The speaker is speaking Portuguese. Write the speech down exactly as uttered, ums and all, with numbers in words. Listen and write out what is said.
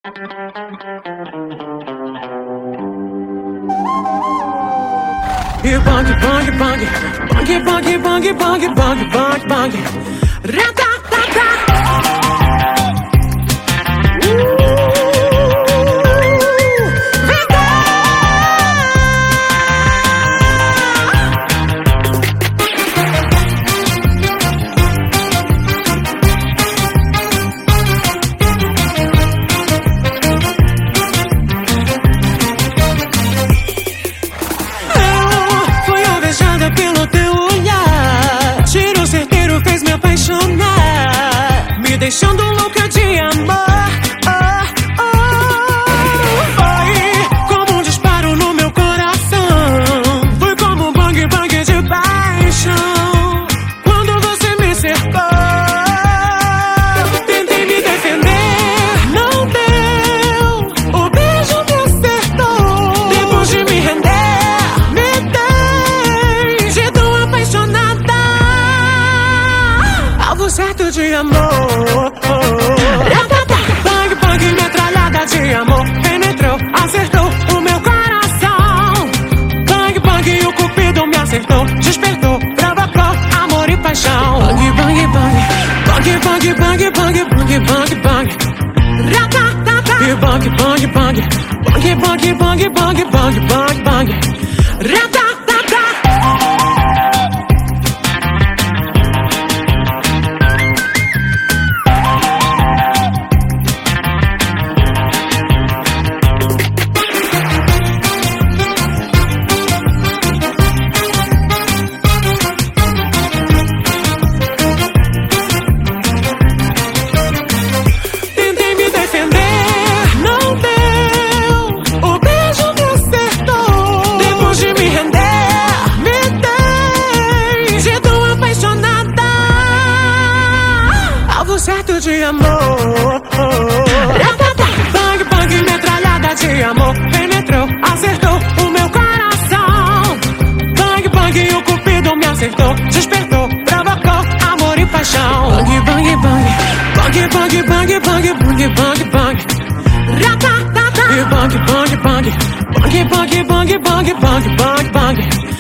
E bang, bang, bang, bang, bang, bang, bang, bang, bang, bang, ratatata. Pelo teu olhar, tiro certeiro fez me apaixonar, me deixando louca de amor. Oh, oh. Foi como um disparo no meu coração, foi como um bang bang de paixão. Quando você me cercou, tentei me defender, não deu. O beijo me acertou, depois de me render. Certo de amor. Bang, bang, metralhada de amor. Penetrou, acertou o meu coração. Bang, bang, o cupido me acertou. Despertou, provocou amor e paixão. Bang, bang, bang. Bang, bang, bang, bang, bang, bang, bang. Ratatata. E bang, bang, bang. Bang, bang, bang, bang, bang, bang, bang. Ratatata. Certo de amor. Bang, bang, metralhada de amor. Penetrou, acertou o meu coração. Bang, bang, o cupido me acertou. Despertou, provocou amor e paixão. Bang, bang, bang. Bang, bang, bang, bang, bang, bang, bang. Ratatata. E bang, bang, bang. Bang, bang, bang, bang, bang, bang, bang.